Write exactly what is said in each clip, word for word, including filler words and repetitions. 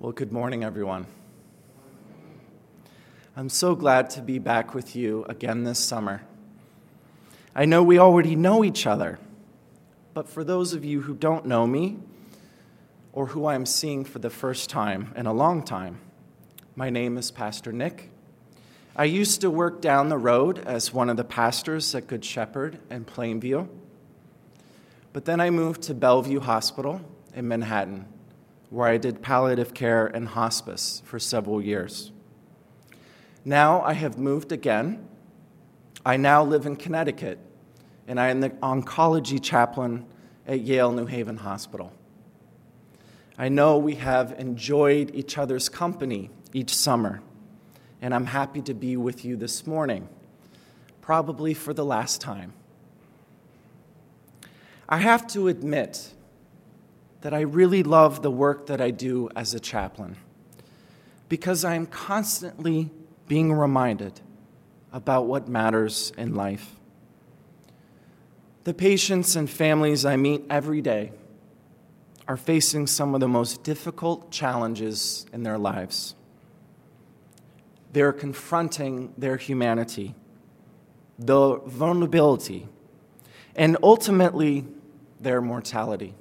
Well, good morning, everyone. I'm so glad to be back with you again this summer. I know we already know each other, but for those of you who don't know me, or who I'm seeing for the first time in a long time, my name is Pastor Nick. I used to work down the road as one of the pastors at Good Shepherd in Plainview, but then I moved to Bellevue Hospital in Manhattan, where I did palliative care and hospice for several years. Now I have moved again. I now live in Connecticut, and I am the oncology chaplain at Yale New Haven Hospital. I know we have enjoyed each other's company each summer, and I'm happy to be with you this morning, probably for the last time. I have to admit that I really love the work that I do as a chaplain because I am constantly being reminded about what matters in life. The patients and families I meet every day are facing some of the most difficult challenges in their lives. They're confronting their humanity, the vulnerability, and ultimately their mortality.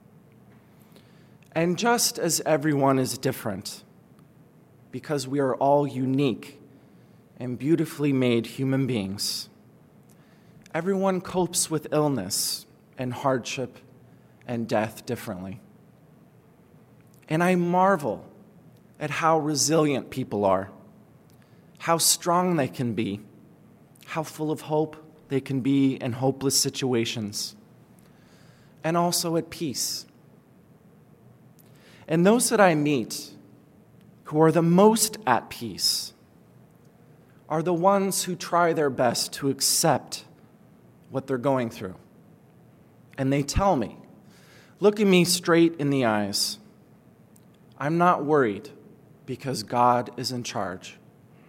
And just as everyone is different, because we are all unique and beautifully made human beings, everyone copes with illness and hardship and death differently. And I marvel at how resilient people are, how strong they can be, how full of hope they can be in hopeless situations, and also at peace. And those that I meet who are the most at peace are the ones who try their best to accept what they're going through. And they tell me, looking me straight in the eyes, I'm not worried because God is in charge.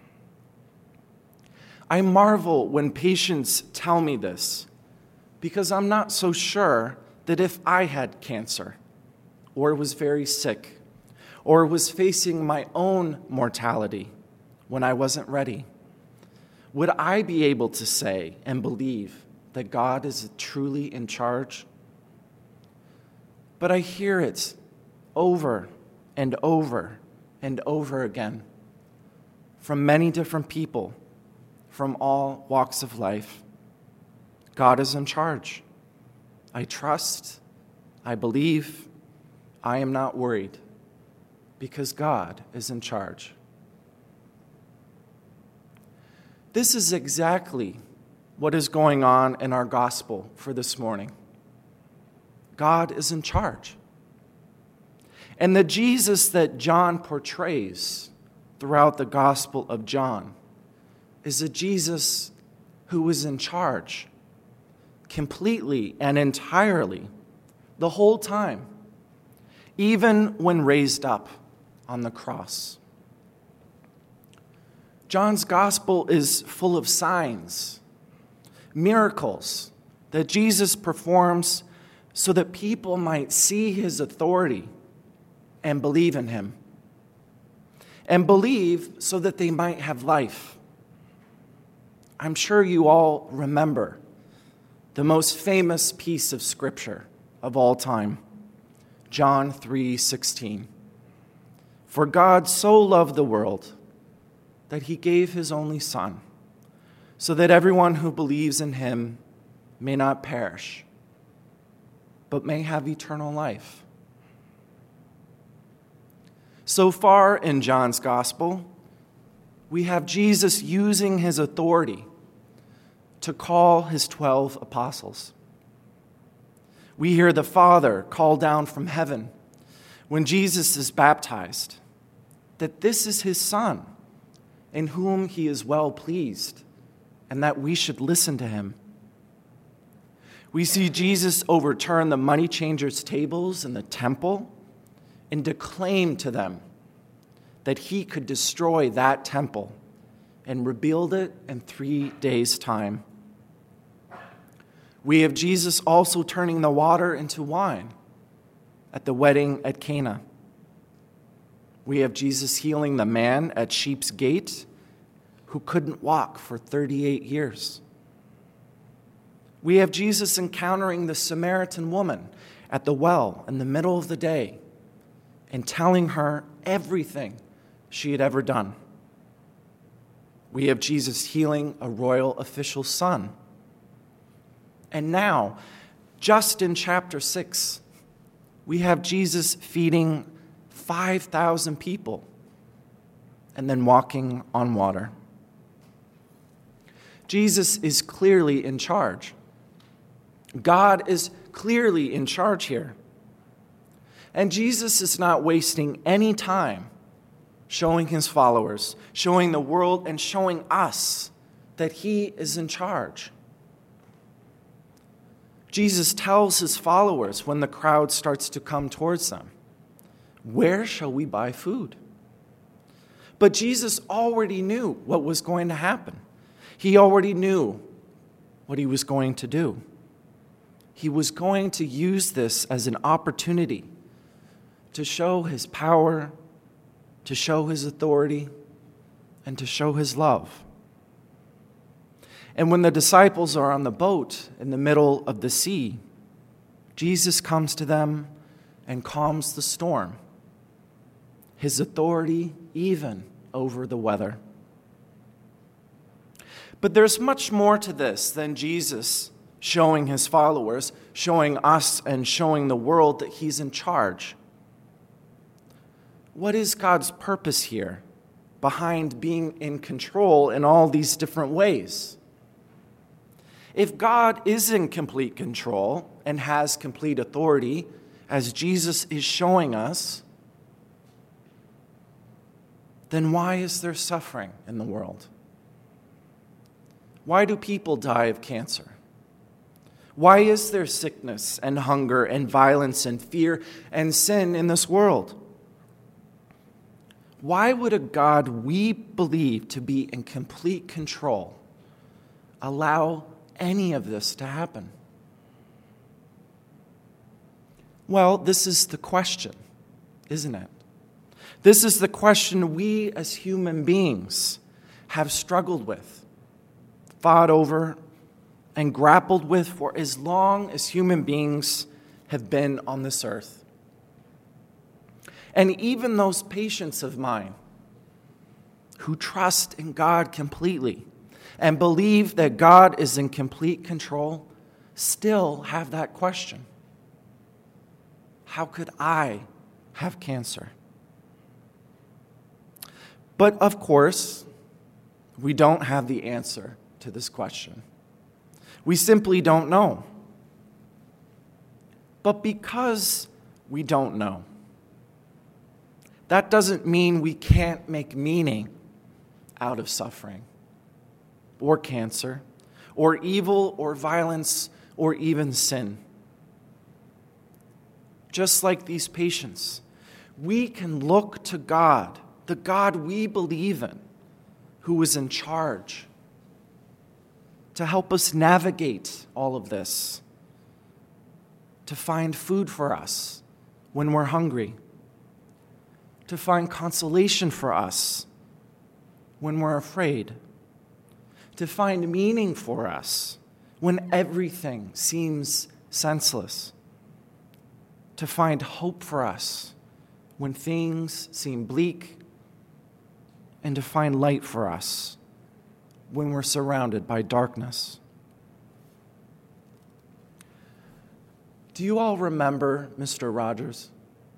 I marvel when patients tell me this because I'm not so sure that if I had cancer, or was very sick, or was facing my own mortality when I wasn't ready, would I be able to say and believe that God is truly in charge? But I hear it over and over and over again from many different people from all walks of life. God is in charge. I trust, I believe, I am not worried because God is in charge. This is exactly what is going on in our gospel for this morning. God is in charge. And the Jesus that John portrays throughout the Gospel of John is a Jesus who is in charge completely and entirely the whole time, even when raised up on the cross. John's gospel is full of signs, miracles that Jesus performs so that people might see his authority and believe in him, and believe so that they might have life. I'm sure you all remember the most famous piece of scripture of all time, John three sixteen. For God so loved the world that he gave his only Son, so that everyone who believes in him may not perish, but may have eternal life. So far in John's gospel, we have Jesus using his authority to call his twelve apostles. We hear the Father call down from heaven when Jesus is baptized that this is his Son, in whom he is well pleased, and that we should listen to him. We see Jesus overturn the money changers' tables in the temple and declaim to them that he could destroy that temple and rebuild it in three days' time. We have Jesus also turning the water into wine at the wedding at Cana. We have Jesus healing the man at Sheep's Gate who couldn't walk for thirty-eight years. We have Jesus encountering the Samaritan woman at the well in the middle of the day and telling her everything she had ever done. We have Jesus healing a royal official's son. And now, just in chapter six, we have Jesus feeding five thousand people and then walking on water. Jesus is clearly in charge. God is clearly in charge here. And Jesus is not wasting any time showing his followers, showing the world, and showing us that he is in charge. Jesus tells his followers when the crowd starts to come towards them, "Where shall we buy food?" But Jesus already knew what was going to happen. He already knew what he was going to do. He was going to use this as an opportunity to show his power, to show his authority, and to show his love. And when the disciples are on the boat in the middle of the sea, Jesus comes to them and calms the storm, his authority even over the weather. But there's much more to this than Jesus showing his followers, showing us, and showing the world that he's in charge. What is God's purpose here behind being in control in all these different ways? If God is in complete control and has complete authority, as Jesus is showing us, then why is there suffering in the world? Why do people die of cancer? Why is there sickness and hunger and violence and fear and sin in this world? Why would a God we believe to be in complete control allow any of this to happen? Well, this is the question, isn't it? This is the question we as human beings have struggled with, fought over, and grappled with for as long as human beings have been on this earth. And even those patients of mine who trust in God completely and believe that God is in complete control still have that question. How could I have cancer? But of course, we don't have the answer to this question. We simply don't know. But because we don't know, that doesn't mean we can't make meaning out of suffering, or cancer, or evil, or violence, or even sin. Just like these patients, we can look to God, the God we believe in, who is in charge, to help us navigate all of this, to find food for us when we're hungry, to find consolation for us when we're afraid, to find meaning for us when everything seems senseless, to find hope for us when things seem bleak, and to find light for us when we're surrounded by darkness. Do you all remember Mister Rogers?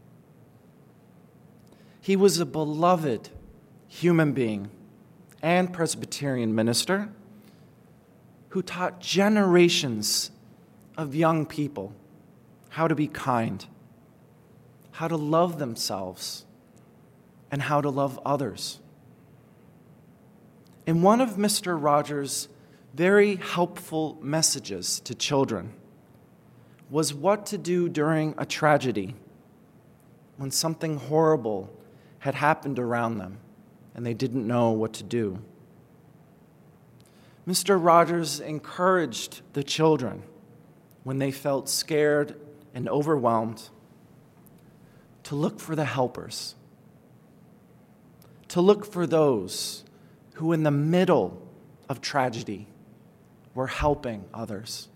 He was a beloved human being and Presbyterian minister who taught generations of young people how to be kind, how to love themselves, and how to love others. And one of Mister Rogers' very helpful messages to children was what to do during a tragedy when something horrible had happened around them and they didn't know what to do. Mister Rogers encouraged the children when they felt scared and overwhelmed to look for the helpers, to look for those who in the middle of tragedy were helping others.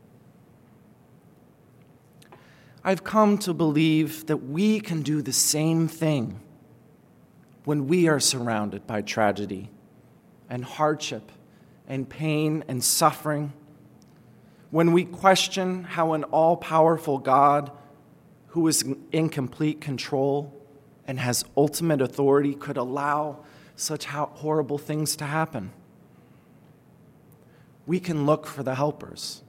I've come to believe that we can do the same thing when we are surrounded by tragedy and hardship and pain and suffering, when we question how an all-powerful God who is in complete control and has ultimate authority could allow such horrible things to happen. We can look for the helpers,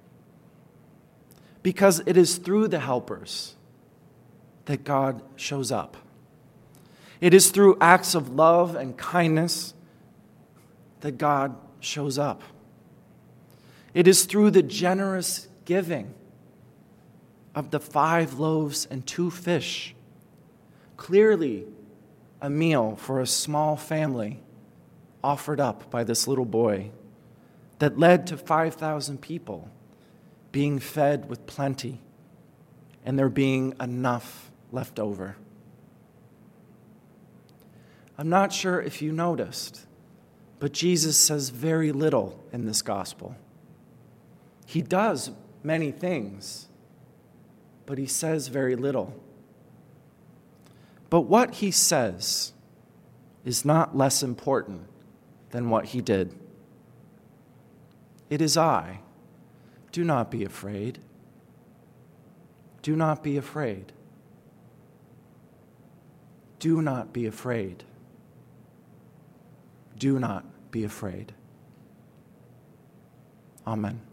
because it is through the helpers that God shows up. It is through acts of love and kindness that God shows up. It is through the generous giving of the five loaves and two fish, clearly a meal for a small family offered up by this little boy, that led to five thousand people being fed with plenty and there being enough left over. I'm not sure if you noticed, but Jesus says very little in this gospel. He does many things, but he says very little. But what he says is not less important than what he did. It is I. Do not be afraid. Do not be afraid. Do not be afraid. Do not be afraid. Amen.